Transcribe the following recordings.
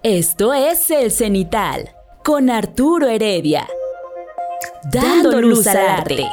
Esto es El Cenital, con Arturo Heredia. Dando luz al arte.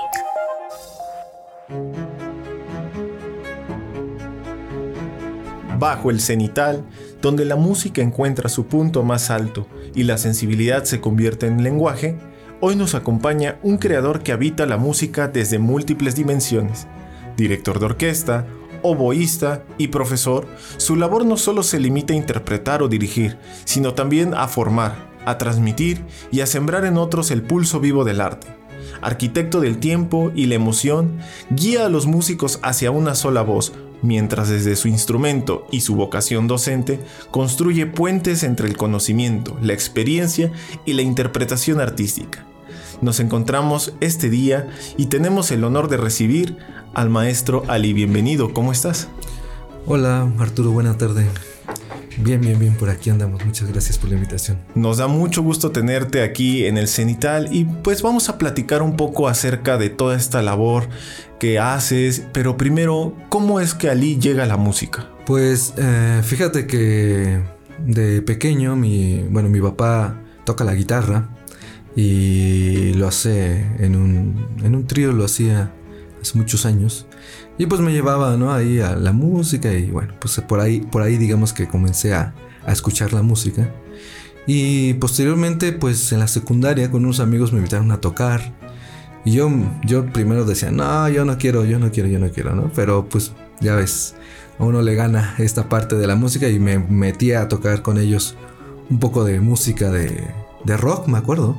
Bajo el cenital, donde la música encuentra su punto más alto y la sensibilidad se convierte en lenguaje, hoy nos acompaña un creador que habita la música desde múltiples dimensiones. Director de orquesta, oboísta y profesor, su labor no solo se limita a interpretar o dirigir, sino también a formar, a transmitir y a sembrar en otros el pulso vivo del arte. Arquitecto del tiempo y la emoción, guía a los músicos hacia una sola voz, mientras desde su instrumento y su vocación docente construye puentes entre el conocimiento, la experiencia y la interpretación artística. Nos encontramos este día y tenemos el honor de recibir al maestro Ali. Bienvenido, ¿cómo estás? Hola Arturo, buena tarde. Bien, por aquí andamos. Muchas gracias por la invitación. Nos da mucho gusto tenerte aquí en el Cenital y pues vamos a platicar un poco acerca de toda esta labor que haces, pero primero, ¿cómo es que Ali llega a la música? Pues fíjate que de pequeño mi papá toca la guitarra y lo hace en un trío, lo hacía hace muchos años. Y pues me llevaba, ¿no?, ahí a la música y bueno, pues por ahí digamos que comencé a escuchar la música. Y posteriormente pues en la secundaria con unos amigos me invitaron a tocar. Y yo primero decía, no, yo no quiero, ¿no? Pero pues ya ves, a uno le gana esta parte de la música y me metí a tocar con ellos un poco de música de rock, me acuerdo.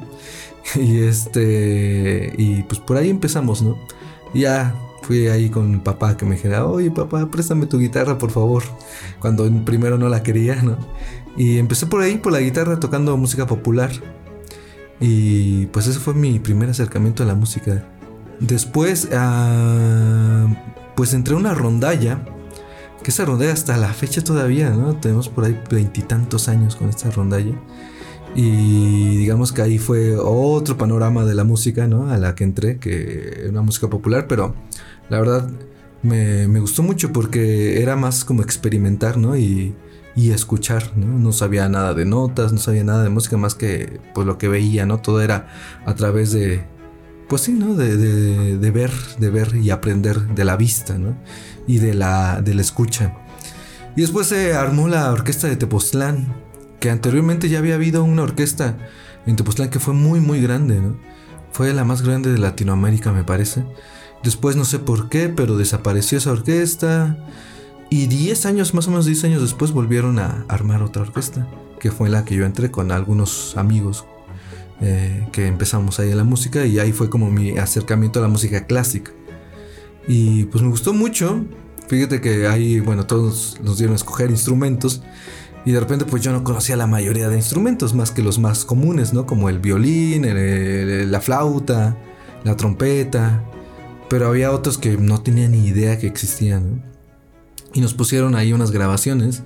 Y pues por ahí empezamos, ¿no? Y ya fui ahí con mi papá que me dijera, oye papá, préstame tu guitarra por favor, cuando primero no la quería, ¿no? Y empecé por ahí, por la guitarra, tocando música popular. Y pues ese fue mi primer acercamiento a la música. Después, pues entré a una rondalla, que esa rondalla hasta la fecha todavía, ¿no? Tenemos por ahí 20 y tantos años con esta rondalla. Y digamos que ahí fue otro panorama de la música, ¿no?, a la que entré, que era una música popular, pero la verdad me gustó mucho porque era más como experimentar, ¿no? Y escuchar, ¿no? No sabía nada de notas, no sabía nada de música más que pues lo que veía, ¿no? Todo era a través de, pues sí, ¿no? De ver y aprender de la vista, ¿no? Y de la escucha. Y después se armó la orquesta de Tepoztlán, que anteriormente ya había habido una orquesta en Tepoztlán que fue muy muy grande, ¿no? Fue la más grande de Latinoamérica, me parece. Después no sé por qué, pero desapareció esa orquesta. Y 10 años, más o menos 10 años después, volvieron a armar otra orquesta, que fue en la que yo entré con algunos amigos que empezamos ahí en la música. Y ahí fue como mi acercamiento a la música clásica. Y pues me gustó mucho. Fíjate que ahí, bueno, todos nos dieron a escoger instrumentos. Y de repente pues yo no conocía la mayoría de instrumentos, más que los más comunes, ¿no? Como el violín, la flauta, la trompeta. Pero había otros que no tenía ni idea que existían, ¿no? Y nos pusieron ahí unas grabaciones.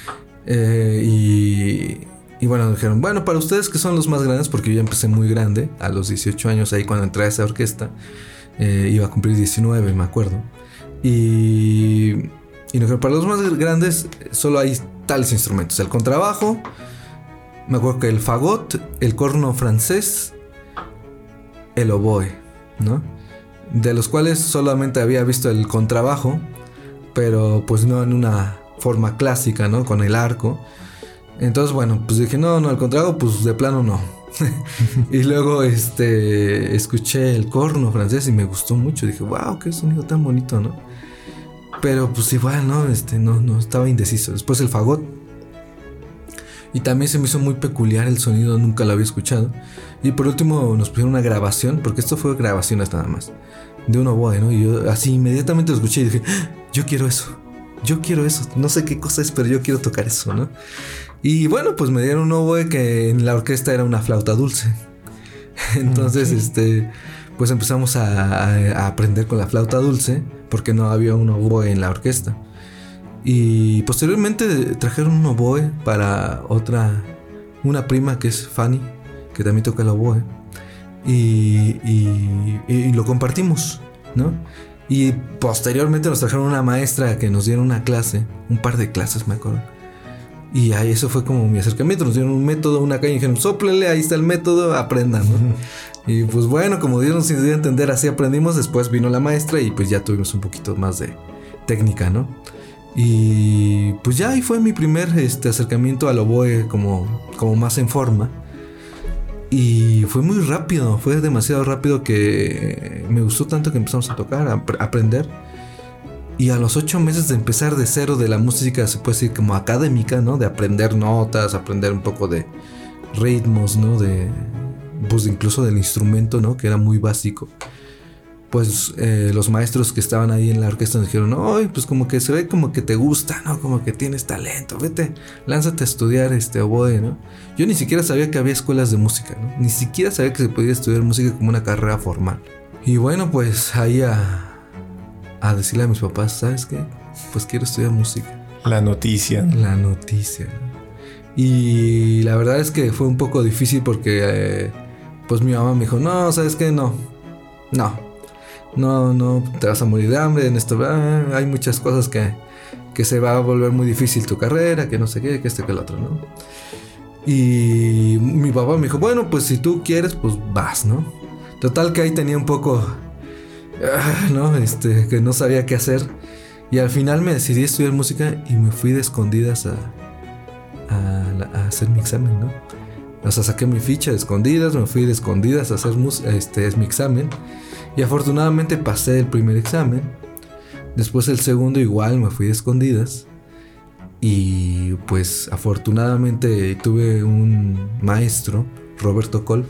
Y bueno, dijeron, bueno, para ustedes que son los más grandes, porque yo ya empecé muy grande, a los 18 años ahí cuando entré a esa orquesta. Iba a cumplir 19, me acuerdo. Y nos dijeron, para los más grandes solo hay tales instrumentos: el contrabajo, me acuerdo que el fagot, el corno francés, el oboe, ¿no? De los cuales solamente había visto el contrabajo, pero pues no en una forma clásica, ¿no? Con el arco. Entonces bueno, pues dije, no, el contrabajo pues de plano no. Y luego escuché el corno francés y me gustó mucho. Dije, wow, qué sonido tan bonito, ¿no? Pero pues igual, ¿no? No estaba indeciso. Después el fagot. Y también se me hizo muy peculiar el sonido, nunca lo había escuchado. Y por último nos pusieron una grabación, porque esto fue grabaciones nada más, de un oboe, ¿no? Y yo así inmediatamente lo escuché y dije, yo quiero eso. No sé qué cosa es, pero yo quiero tocar eso, ¿no? Y bueno, pues me dieron un oboe que en la orquesta era una flauta dulce. Entonces, pues empezamos a aprender con la flauta dulce, porque no había un oboe en la orquesta. Y posteriormente trajeron un oboe para una prima que es Fanny, que también toca el oboe. Y lo compartimos, ¿no? Y posteriormente nos trajeron una maestra que nos diera una clase, un par de clases me acuerdo. Y ahí eso fue como mi acercamiento. Nos dieron un método, una caña y dijeron, sóplele, ahí está el método, aprendan, ¿no? Y pues bueno, como Dios nos dio a entender, así aprendimos. Después vino la maestra y pues ya tuvimos un poquito más de técnica, ¿no? Y pues ya ahí fue mi primer acercamiento al oboe como más en forma. Y fue muy rápido, fue demasiado rápido que me gustó tanto que empezamos a tocar, a aprender. Y a los 8 meses de empezar de cero de la música, se puede decir como académica, ¿no? De aprender notas, aprender un poco de ritmos, ¿no? Pues incluso del instrumento, ¿no? Que era muy básico. Pues los maestros que estaban ahí en la orquesta nos dijeron, ay, pues como que se ve como que te gusta, ¿no? Como que tienes talento, vete, lánzate a estudiar oboe, ¿no? Yo ni siquiera sabía que había escuelas de música, ¿no? Ni siquiera sabía que se podía estudiar música como una carrera formal. Y bueno, pues ahí a decirle a mis papás, ¿sabes qué? Pues quiero estudiar música. La noticia, ¿no? Y la verdad es que fue un poco difícil porque pues mi mamá me dijo, no, ¿sabes qué? No, te vas a morir de hambre en esto. Hay muchas cosas que se va a volver muy difícil tu carrera, que no sé qué, que que el otro, ¿no? Y mi papá me dijo, bueno, pues si tú quieres, pues vas, ¿no? Total que ahí tenía un poco... ¿no? Que no sabía qué hacer. Y al final me decidí a estudiar música y me fui de escondidas a hacer mi examen, ¿no? O sea, saqué mi ficha de escondidas, me fui de escondidas a hacer mi examen. Y afortunadamente pasé el primer examen. Después el segundo igual me fui de escondidas. Y pues afortunadamente tuve un maestro, Roberto Kolb,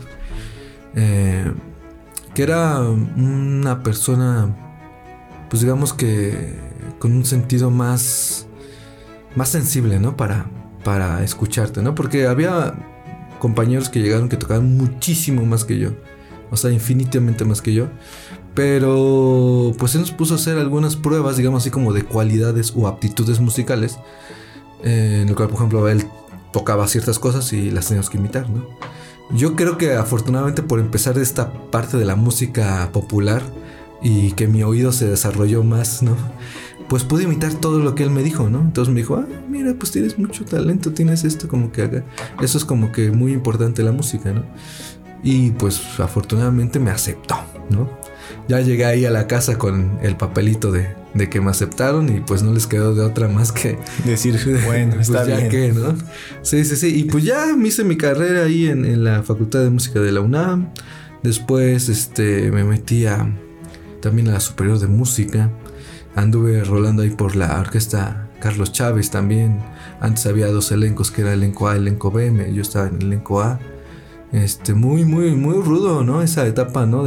que era una persona, pues digamos que con un sentido más sensible, ¿no? Para escucharte, ¿no? Porque había compañeros que llegaron que tocaban muchísimo más que yo. O sea, infinitamente más que yo. Pero pues él nos puso a hacer algunas pruebas, digamos así como de cualidades o aptitudes musicales. En el cual, por ejemplo, él tocaba ciertas cosas y las teníamos que imitar, ¿no? Yo creo que afortunadamente por empezar de esta parte de la música popular y que mi oído se desarrolló más, ¿no? Pues pude imitar todo lo que él me dijo, ¿no? Entonces me dijo, mira, pues tienes mucho talento, tienes esto como que haga. Eso es como que muy importante la música, ¿no? Y pues afortunadamente me aceptó, ¿no? Ya llegué ahí a la casa con el papelito de que me aceptaron y pues no les quedó de otra más que decir, bueno, pues está ya bien. Que, ¿no? Sí. Y pues ya me hice mi carrera ahí en la Facultad de Música de la UNAM. Después me metí también a la Superior de Música. Anduve rolando ahí por la orquesta Carlos Chávez también. Antes había 2 elencos, que era el elenco A y el elenco B. Yo estaba en el elenco A. Muy rudo, ¿no? Esa etapa, ¿no?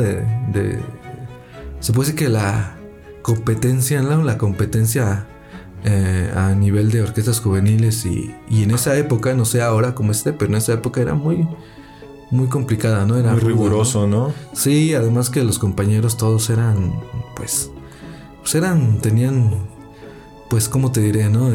Se puede decir que la competencia, ¿no? La competencia a nivel de orquestas juveniles y en esa época, no sé ahora cómo pero en esa época era muy complicada, ¿no? Era muy rudo, riguroso, ¿no? Sí, además que los compañeros todos eran, tenían, pues, ¿cómo te diré, no?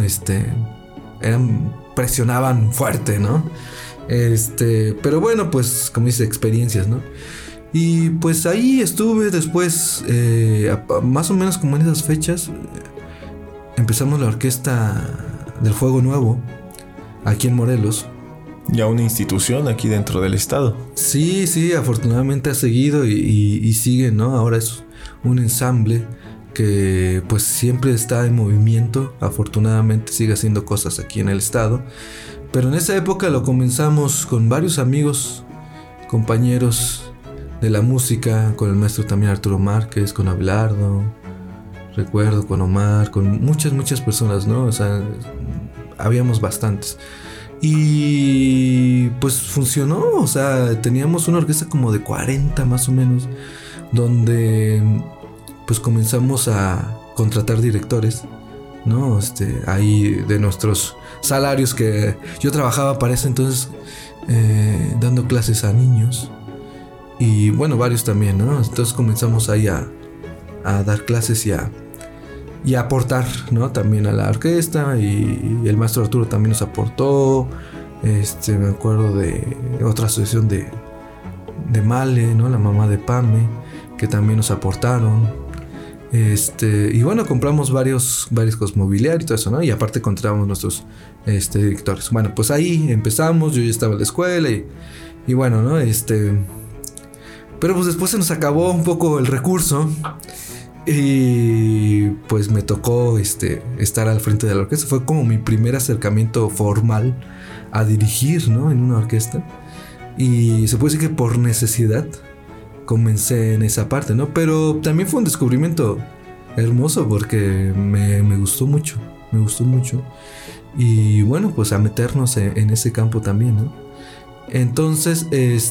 Presionaban fuerte, ¿no? Pero bueno, pues, como dice, experiencias, ¿no? Y pues ahí estuve después, más o menos como en esas fechas, empezamos la Orquesta del Fuego Nuevo, aquí en Morelos. Ya una institución aquí dentro del estado. Sí, afortunadamente ha seguido y sigue, ¿no? Ahora es un ensamble que pues siempre está en movimiento, afortunadamente sigue haciendo cosas aquí en el estado. Pero en esa época lo comenzamos con varios amigos, compañeros de la música, con el maestro también Arturo Márquez, con Abelardo, recuerdo, con Omar, con muchas personas, ¿no? O sea, habíamos bastantes. Y pues funcionó, o sea, teníamos una orquesta como de 40 más o menos, donde pues comenzamos a contratar directores, ¿no? Ahí de nuestros salarios, que yo trabajaba para ese entonces dando clases a niños y bueno, varios también, ¿no? Entonces comenzamos ahí a dar clases y a aportar, ¿no? También a la orquesta, y el maestro Arturo también nos aportó. Me acuerdo de otra asociación de Male, ¿no? La mamá de Pame, que también nos aportaron. Y bueno, compramos varios cosmobiliarios y todo eso, ¿no? Y aparte contratamos nuestros directores. Bueno, pues ahí empezamos, yo ya estaba en la escuela y bueno, ¿no? Pero pues después se nos acabó un poco el recurso y pues me tocó estar al frente de la orquesta. Fue como mi primer acercamiento formal a dirigir, ¿no? En una orquesta. Y se puede decir que por necesidad comencé en esa parte, ¿no? Pero también fue un descubrimiento hermoso porque me gustó mucho. Me gustó mucho. Y bueno, pues a meternos en ese campo también, ¿no? Entonces,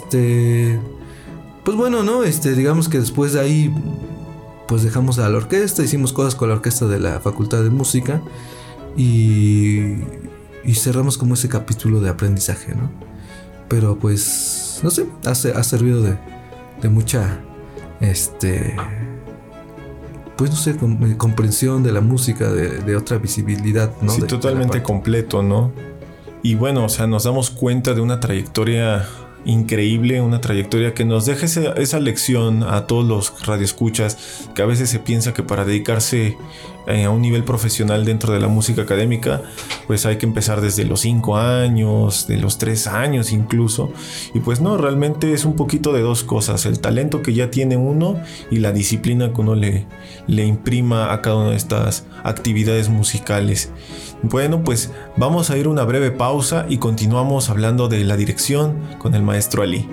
pues bueno, ¿no? Digamos que después de ahí, pues dejamos a la orquesta, hicimos cosas con la orquesta de la Facultad de Música y cerramos como ese capítulo de aprendizaje, ¿no? Pero pues, no sé, ha servido de mucha, pues no sé, comprensión de la música, de otra visibilidad, ¿no? Sí, totalmente completo, ¿no? Y bueno, o sea, nos damos cuenta de una trayectoria increíble, una trayectoria que nos deja esa lección a todos los radioescuchas, que a veces se piensa que para dedicarse a un nivel profesional dentro de la música académica, pues hay que empezar desde los 5 años, de los 3 años incluso, y pues no, realmente es un poquito de dos cosas: el talento que ya tiene uno y la disciplina que uno le imprima a cada una de estas actividades musicales. Bueno, pues vamos a ir a una breve pausa y continuamos hablando de la dirección con el maestro Ali.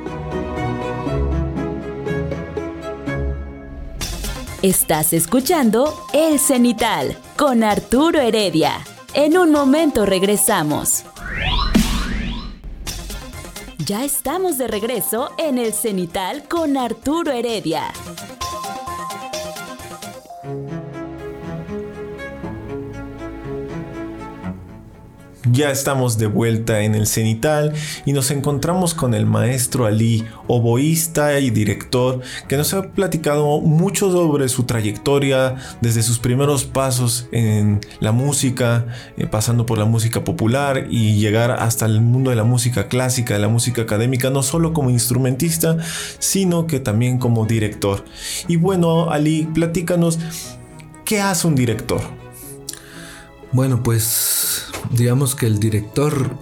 Estás escuchando El Cenital con Arturo Heredia. En un momento regresamos. Ya estamos de regreso en El Cenital con Arturo Heredia. Ya estamos de vuelta en el Cenital y nos encontramos con el maestro Ali, oboísta y director, que nos ha platicado mucho sobre su trayectoria desde sus primeros pasos en la música, pasando por la música popular y llegar hasta el mundo de la música clásica, de la música académica, no solo como instrumentista, sino que también como director. Y bueno, Ali, platícanos, ¿qué hace un director? Bueno, pues digamos que el director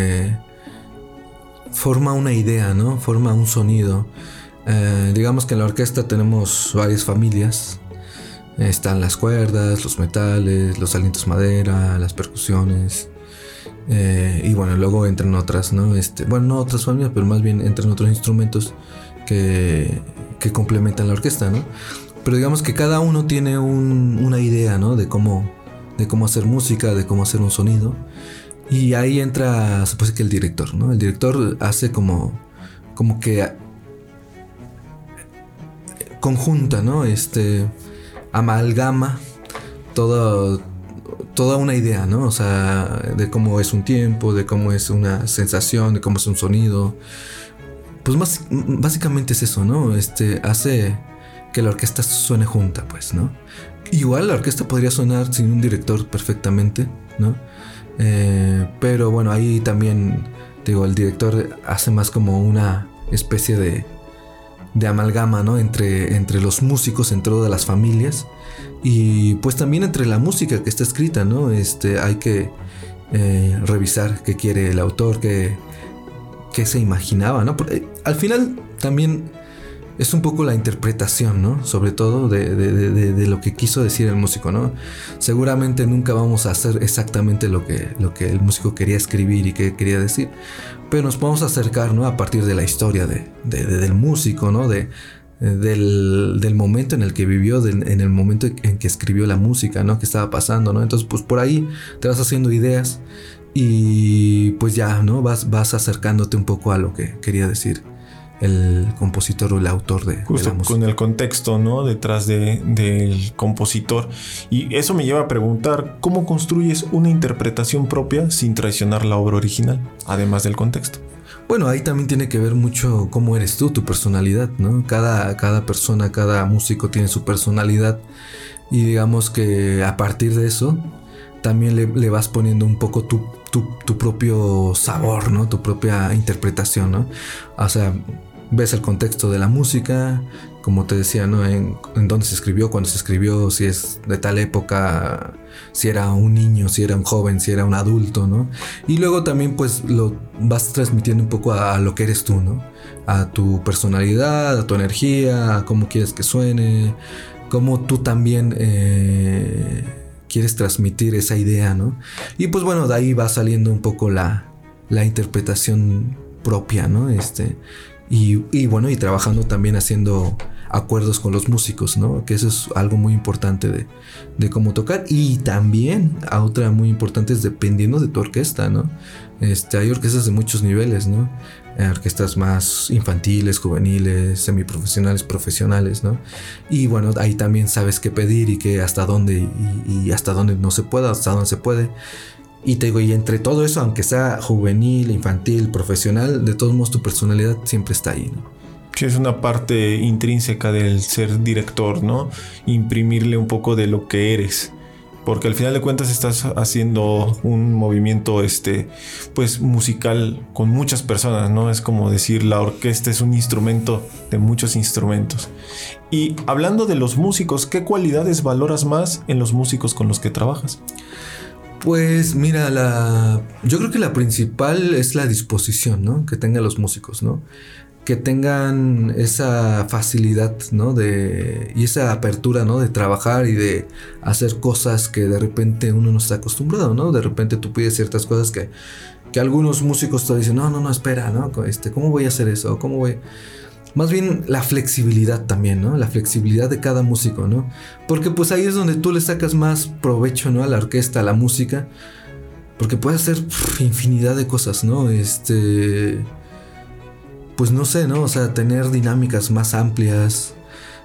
forma una idea, ¿no? Forma un sonido. Digamos que en la orquesta tenemos varias familias. Están las cuerdas, los metales, los alientos madera, las percusiones. Y bueno, luego entran otras, ¿no? Bueno, no otras familias, pero más bien entran otros instrumentos que complementan la orquesta, ¿no? Pero digamos que cada uno tiene una idea, ¿no? De cómo hacer música, de cómo hacer un sonido. Y ahí entra, se puede decir que el director, ¿no? El director hace como que conjunta, ¿no? Amalgama toda una idea, ¿no? O sea, de cómo es un tiempo, de cómo es una sensación, de cómo es un sonido. Pues básicamente es eso, ¿no? Hace que la orquesta suene junta, pues, ¿no? Igual la orquesta podría sonar sin un director perfectamente, ¿no? Pero bueno, ahí también, digo, el director hace más como una especie de amalgama, ¿no? Entre los músicos, entre todas las familias. Y pues también entre la música que está escrita, ¿no? Hay que revisar qué quiere el autor, qué se imaginaba, ¿no? Porque al final también es un poco la interpretación, ¿no? Sobre todo de lo que quiso decir el músico, ¿no? Seguramente nunca vamos a hacer exactamente lo que el músico quería escribir y que quería decir, pero nos podemos acercar, ¿no? A partir de la historia del músico, ¿no? Del momento en el que vivió, en el momento en que escribió la música, ¿no? Que estaba pasando, ¿no? Entonces, pues por ahí te vas haciendo ideas y pues ya, ¿no? Vas acercándote un poco a lo que quería decir el compositor o el autor de la música. Con el contexto, ¿no? Detrás del compositor. Y eso me lleva a preguntar, ¿cómo construyes una interpretación propia sin traicionar la obra original, además del contexto? Bueno, ahí también tiene que ver mucho cómo eres tú, tu personalidad, ¿no? Cada persona, cada músico tiene su personalidad y digamos que a partir de eso también le vas poniendo un poco tu propio sabor, ¿no? Tu propia interpretación, ¿no? O sea, ves el contexto de la música, como te decía, ¿no? En dónde se escribió, cuándo se escribió, si es de tal época, si era un niño, si era un joven, si era un adulto, ¿no? Y luego también pues lo vas transmitiendo un poco a lo que eres tú, ¿no? A tu personalidad, a tu energía, a cómo quieres que suene, cómo tú también quieres transmitir esa idea, ¿no? Y pues bueno, de ahí va saliendo un poco la interpretación propia, ¿no? Y bueno, y trabajando también haciendo acuerdos con los músicos, ¿no? Que eso es algo muy importante de cómo tocar. Y también a otra muy importante es dependiendo de tu orquesta, ¿no? Hay orquestas de muchos niveles, ¿no? Orquestas más infantiles, juveniles, semiprofesionales, profesionales, ¿no? Y bueno, ahí también sabes qué pedir y qué hasta dónde y hasta dónde no se puede, hasta dónde se puede. Y te digo, y entre todo eso, aunque sea juvenil, infantil, profesional, de todos modos tu personalidad siempre está ahí, ¿no? Sí, es una parte intrínseca del ser director, ¿no? Imprimirle un poco de lo que eres. Porque al final de cuentas estás haciendo un movimiento, pues musical con muchas personas, ¿no? Es como decir, la orquesta es un instrumento de muchos instrumentos. Y hablando de los músicos, ¿qué cualidades valoras más en los músicos con los que trabajas? Pues mira, yo creo que la principal es la disposición, ¿no? Que tengan los músicos, ¿no? Que tengan esa facilidad, ¿no? Y esa apertura, ¿no? De trabajar y de hacer cosas que de repente uno no está acostumbrado, ¿no? De repente tú pides ciertas cosas que algunos músicos te dicen, no, espera, ¿no? ¿Cómo voy a hacer eso? ¿Cómo voy? Más bien la flexibilidad también, ¿no? La flexibilidad de cada músico, ¿no? Porque pues ahí es donde tú le sacas más provecho, ¿no? A la orquesta, a la música. Porque puedes hacer infinidad de cosas, ¿no? Pues no sé, ¿no? O sea, tener dinámicas más amplias.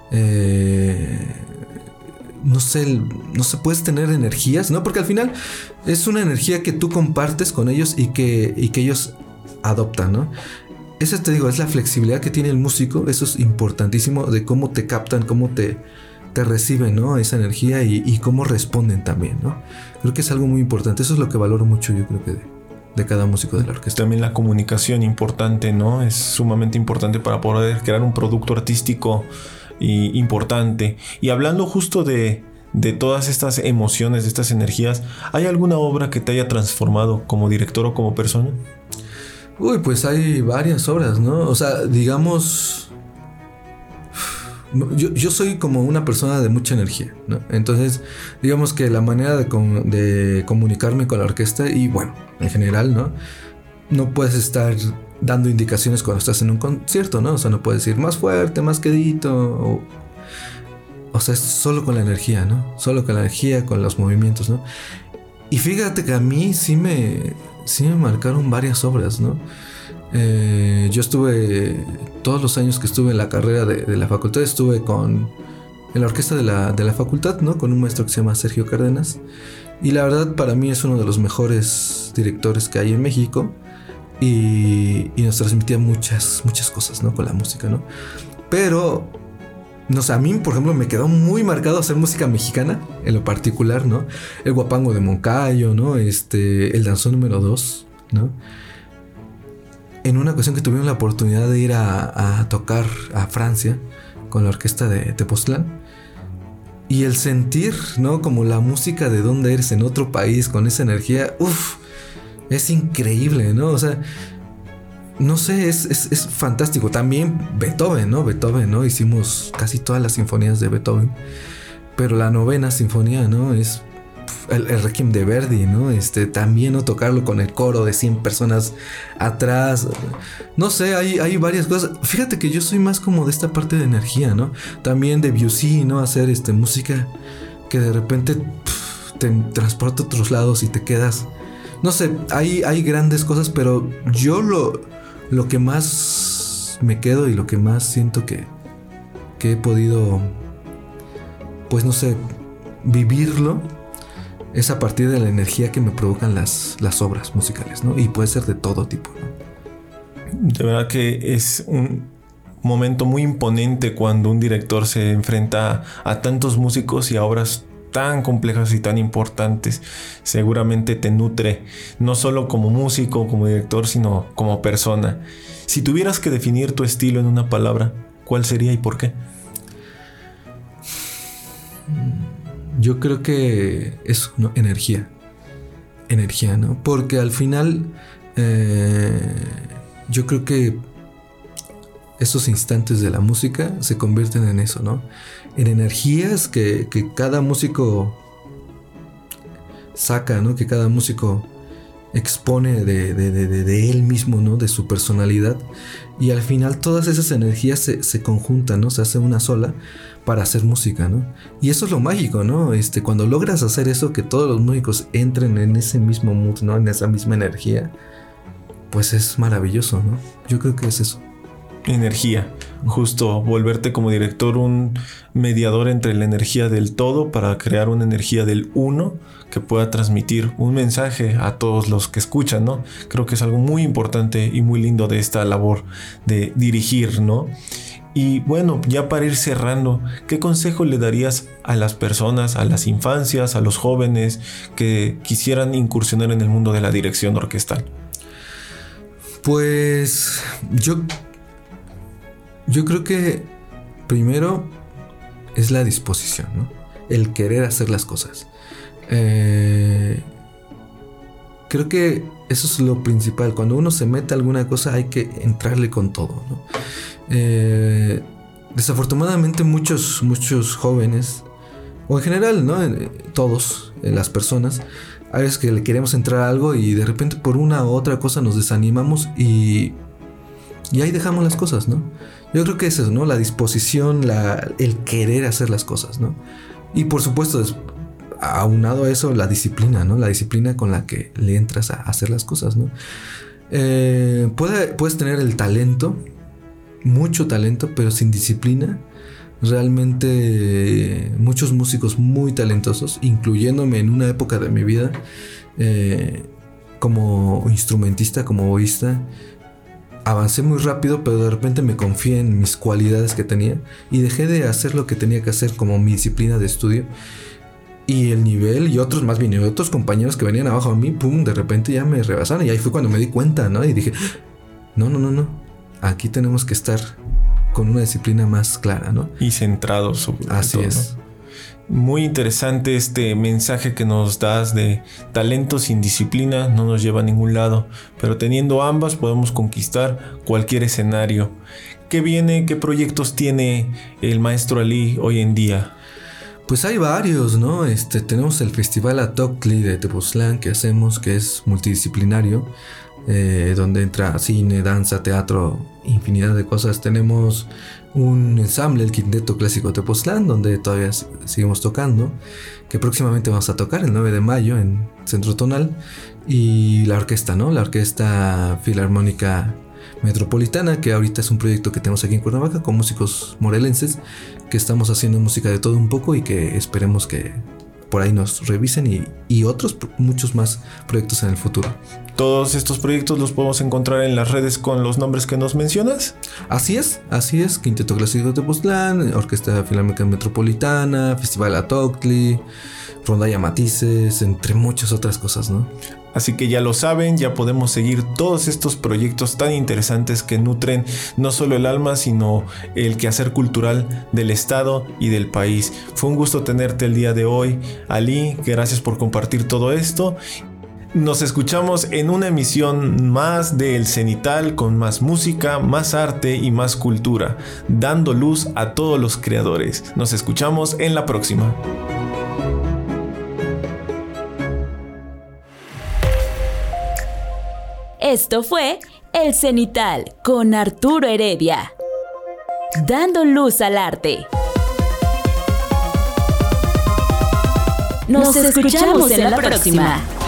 No sé, puedes tener energías, ¿no? Porque al final es una energía que tú compartes con ellos y que ellos adoptan, ¿no? Eso te digo, es la flexibilidad que tiene el músico. Eso es importantísimo, de cómo te captan, cómo te reciben, ¿no? Esa energía y cómo responden también, ¿no? Creo que es algo muy importante. Eso es lo que valoro mucho, yo creo que de cada músico de la orquesta. También la comunicación importante, ¿no? Es sumamente importante para poder crear un producto artístico importante. Y hablando justo de todas estas emociones, de estas energías, ¿hay alguna obra que te haya transformado como director o como persona? Uy, pues hay varias obras, ¿no? O sea, digamos, yo soy como una persona de mucha energía, ¿no? Entonces, digamos que la manera de comunicarme con la orquesta y bueno, en general, ¿no? No puedes estar dando indicaciones cuando estás en un concierto, ¿no? O sea, no puedes ir más fuerte, más quedito, o sea, es solo con la energía, ¿no? Solo con la energía, con los movimientos, ¿no? Y fíjate que a mí sí me marcaron varias obras, ¿no? Yo estuve, todos los años que estuve en la carrera de la facultad, estuve en la orquesta de la facultad, ¿no? Con un maestro que se llama Sergio Cárdenas. Y la verdad, para mí es uno de los mejores directores que hay en México. Y nos transmitía muchas cosas, ¿no? Con la música, ¿no? Pero, no sé, a mí, por ejemplo, me quedó muy marcado hacer música mexicana, en lo particular, ¿no? El Guapango de Moncayo, ¿no? El Danzón número 2, ¿no? En una ocasión que tuvimos la oportunidad de ir a tocar a Francia con la orquesta de Tepoztlán. Y el sentir, ¿no? Como la música de donde eres en otro país con esa energía, es increíble, ¿no? O sea, no sé, es fantástico. También Beethoven, ¿no? Hicimos casi todas las sinfonías de Beethoven. Pero la 9ª sinfonía, ¿no? Es el Requiem de Verdi, ¿no? También, ¿no? Tocarlo con el coro de 100 personas atrás. No sé, hay varias cosas. Fíjate que yo soy más como de esta parte de energía, ¿no? También de Debussy, ¿no? Hacer música que de repente te transporta a otros lados y te quedas. No sé, hay grandes cosas, pero yo lo que más me quedo y lo que más siento que he podido, pues no sé, vivirlo, es a partir de la energía que me provocan las obras musicales, ¿no? Y puede ser de todo tipo, ¿no? De verdad que es un momento muy imponente cuando un director se enfrenta a tantos músicos y a obras tan complejas y tan importantes. Seguramente te nutre, no solo como músico, como director, sino como persona. Si tuvieras que definir tu estilo en una palabra, ¿cuál sería y por qué? Yo creo que es energía. Energía, ¿no? Porque al final yo creo que esos instantes de la música se convierten en eso, ¿no? En energías que cada músico saca, ¿no? Que cada músico expone de él mismo, ¿no? De su personalidad. Y al final todas esas energías se conjuntan, ¿no? Se hace una sola para hacer música, ¿no? Y eso es lo mágico, ¿no? Cuando logras hacer eso, que todos los músicos entren en ese mismo mood, ¿no? En esa misma energía, pues es maravilloso, ¿no? Yo creo que es eso. Energía, justo volverte como director un mediador entre la energía del todo para crear una energía del uno que pueda transmitir un mensaje a todos los que escuchan, ¿no? Creo que es algo muy importante y muy lindo de esta labor de dirigir, ¿no? Y bueno, ya para ir cerrando, ¿qué consejo le darías a las personas, a las infancias, a los jóvenes que quisieran incursionar en el mundo de la dirección orquestal? Pues yo creo que primero es la disposición, ¿no? El querer hacer las cosas. Creo que eso es lo principal. Cuando uno se mete a alguna cosa hay que entrarle con todo, ¿no? Desafortunadamente muchos jóvenes, o en general, ¿no? Todos, las personas, a veces que le queremos entrar a algo y de repente por una u otra cosa nos desanimamos y ahí dejamos las cosas, ¿no? Yo creo que es eso, ¿no? La disposición, el querer hacer las cosas, ¿no? Y por supuesto, aunado a eso, la disciplina, ¿no? La disciplina con la que le entras a hacer las cosas, ¿no? Puedes tener el talento, mucho talento, pero sin disciplina. Realmente muchos músicos muy talentosos, incluyéndome en una época de mi vida, como instrumentista, como oboísta, avancé muy rápido, pero de repente me confié en mis cualidades que tenía y dejé de hacer lo que tenía que hacer como mi disciplina de estudio. Y el nivel y otros compañeros que venían abajo a mí, pum, de repente ya me rebasaron. Y ahí fue cuando me di cuenta, ¿no? Y dije, no. Aquí tenemos que estar con una disciplina más clara, ¿no? Y centrado sobre todo. Así es. ¿No? Muy interesante este mensaje que nos das de talento sin disciplina no nos lleva a ningún lado, pero teniendo ambas podemos conquistar cualquier escenario. ¿Qué viene? ¿Qué proyectos tiene el maestro Ali hoy en día? Pues hay varios, ¿no? Tenemos el Festival Atoctli de Tepoztlán que hacemos, que es multidisciplinario, donde entra cine, danza, teatro, infinidad de cosas. Tenemos un ensamble, el Quinteto Clásico Tepoztlán, donde todavía seguimos tocando, que próximamente vamos a tocar el 9 de mayo en Centro Tonal. Y la orquesta, ¿no? La Orquesta Filarmónica Metropolitana, que ahorita es un proyecto que tenemos aquí en Cuernavaca con músicos morelenses, que estamos haciendo música de todo un poco y que esperemos que por ahí nos revisen y otros muchos más proyectos en el futuro. ¿Todos estos proyectos los podemos encontrar en las redes con los nombres que nos mencionas? Así es. Quinteto Clásico de Tepoztlán, Orquesta Filarmónica Metropolitana, Festival Atoctli, Rondalla Matices, entre muchas otras cosas, ¿no? Así que ya lo saben, ya podemos seguir todos estos proyectos tan interesantes que nutren no solo el alma, sino el quehacer cultural del estado y del país. Fue un gusto tenerte el día de hoy, Ali, gracias por compartir todo esto. Nos escuchamos en una emisión más de El Cenital con más música, más arte y más cultura, dando luz a todos los creadores. Nos escuchamos en la próxima. Esto fue El Cenital con Arturo Heredia, dando luz al arte. Nos escuchamos en la próxima.